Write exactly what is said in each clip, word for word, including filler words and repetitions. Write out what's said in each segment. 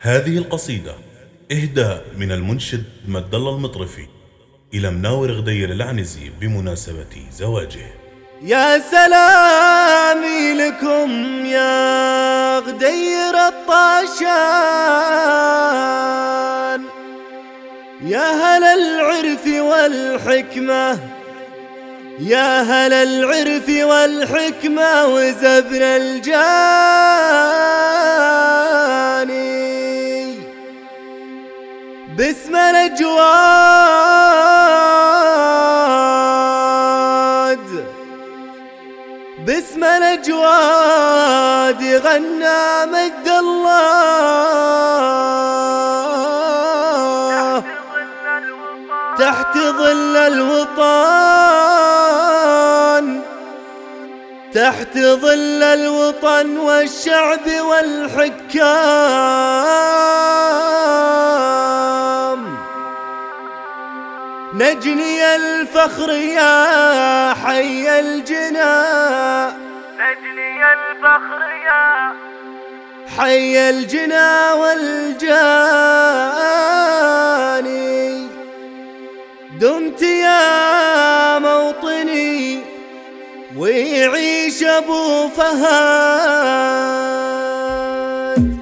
هذه القصيدة إهداء من المنشد مد الله المطرفي إلى مناور غدير العنزي بمناسبة زواجه. يا سلامي لكم يا غدير الطاشان، يا هل العرف والحكمة، يا هل العرف والحكمة وزبر الجاني باسم الأجواد، باسم الأجواد غنى مد الله تحت ظل الوطن، تحت ظل الوطن والشعب والحكام. نجني الفخر يا حي الجنا، نجني الفخر يا حي الجنا والجاني. دمت يا موطني ويعيش ابو فهد.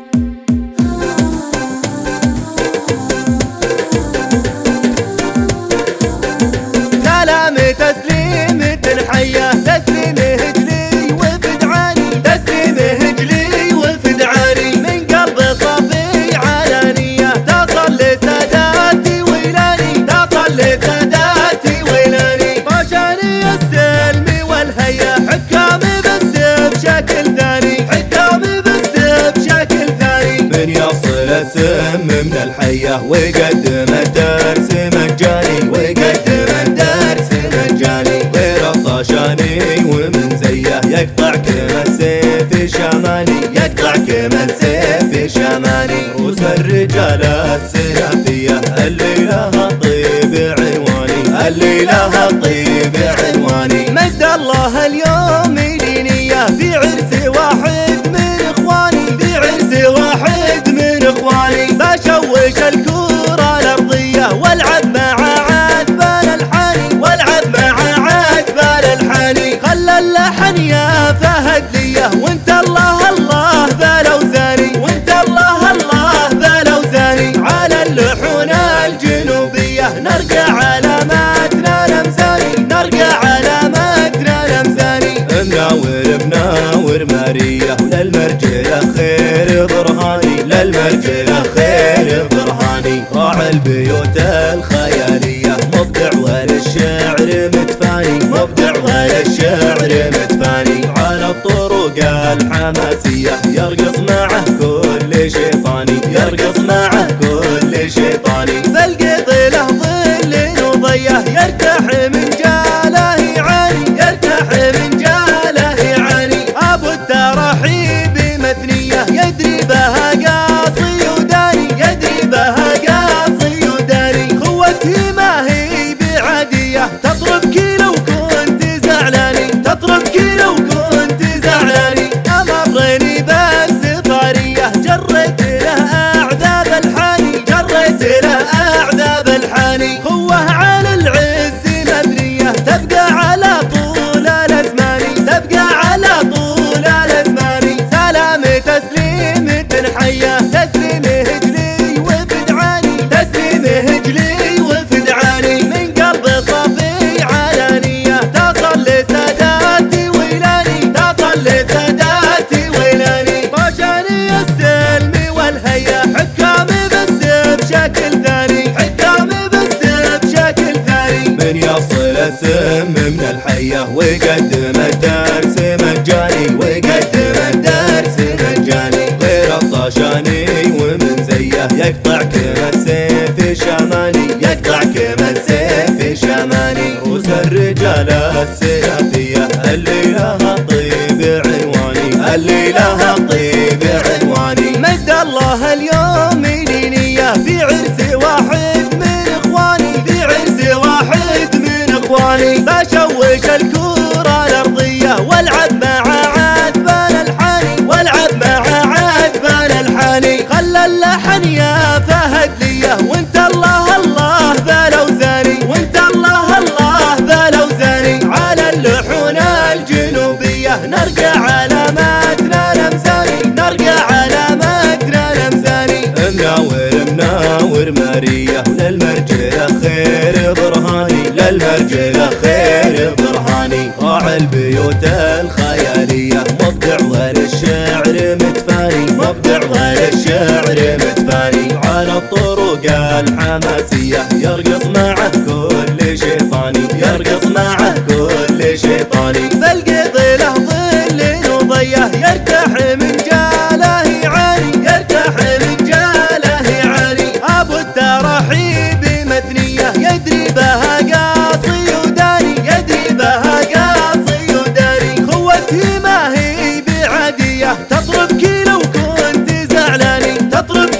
سلام تسليم تنحيه تسليم هجلي وفدعاني، تسليم هجلي وفدعاني من قلب صافي علانيه تصل لساداتي ويلاني، تصل لساداتي ويلاني. طاشاني السلم والهيا حكامي بس بشكل ثاني، حكامي بس بشكل ثاني. من يصل السم من الحيه ويقدم الدرس مجاني، ويقدم الدرس مجاني. غير الطاشاني ومن زيه يقطع كما السيف شماني، يقطع كما السيف شماني. رؤوس الرجال السلافيه اللي لها طيب عنواني، اللي لها طيب عنواني. مد الله اليوم لينيه في عرس واحد من اخواني، في عرس واحد من اخواني. بشوش الكرة الارضيه والعب مع عذبال الحاني، والعب مع عذبال الحاني. خلى اللحن يا فهد ليه وانت الله الله بالاوزاني، وانت الله الله بالاوزاني. على اللحون الجنوبيه نرجع علاماتنا الامزاني، نرجع علاماتنا الامزاني. مناور مناور ماريه وللمرجله خير برهاني، للمرجله خير برهاني. راعي البيوت الخياليه مبدع وللشعر متفاني، مبدع وللشعر متفاني. على الطرق الحماسيه يرقص معه كل شيطاني، يرقص معه كل شيطاني. فالقيط له ظل وضيه يرتاح من جاله يعاني، يرتاح من جاله يعاني. ابو التراحيب مثنيه يدري بها قاصي وداني، يدري بها قاصي وداني. خوتي ما هي بعاديه تطربك لو كنت زعلاني، تطربك لو كنت زعلاني. امرني بس طاريه جريت له اعذاب الحاني، جريت له اعذاب الحاني. خوه على العز مبنيه تبقى على طول الازمان، تبقى على طول الازمان. سلام تسليم تنحيه تسليم هجلي وفدعاني، تسليم هجلي وفدعاني. من قلب صافي علانيه تصل لساداتي ويلاني، تصل لساداتي ويلاني. طاشاني السلم والهيا حكامي بس بشكل ثاني، حكامي بس بشكل ثاني. من يصل السم من الحيه ويقدم الدرس مجاني، ويقدم الدرس مجاني. غير الطاشاني ومن زيه يقطع كما السيف شماني، يقطع كما السيف شماني. رؤوس الرجال السلافيه اللي لها طيب عنواني، اللي لها طيب عنواني. مد الله اليوم لينيه في عرس واحد من اخواني، في عرس واحد من اخواني. بشوش الكرة الارضيه والعب مع عذبال الحاني، والعب مع عذبال الحاني. خلى على اللحن يا فهد ليه، وانت الله الله بالاوزاني، وانت الله الله بالاوزاني. على اللحون الجنوبيه نرجع علاماتنا الامزاني، نرجع علاماتنا الامزاني. مناور مناور ماريه وللمرجله خير برهاني، للمرجله خير برهاني. راعي البيوت الخياليه مبدع وللشعر متفاني، مبدع وللشعر متفاني. على الطرق الحماسيه يرقص معه كل شيطاني، يرقص معه كل شيطاني. فالقيض له ظل وضيه يرتاح من جاله يعاني، يرتاح من جاله يعاني. ابو التراحيب مثنيه يدري بها قاصي وداني، يدري بها قاصي وداني. خوته ما هي بعاديه تطربك لو كنت زعلاني، تطرب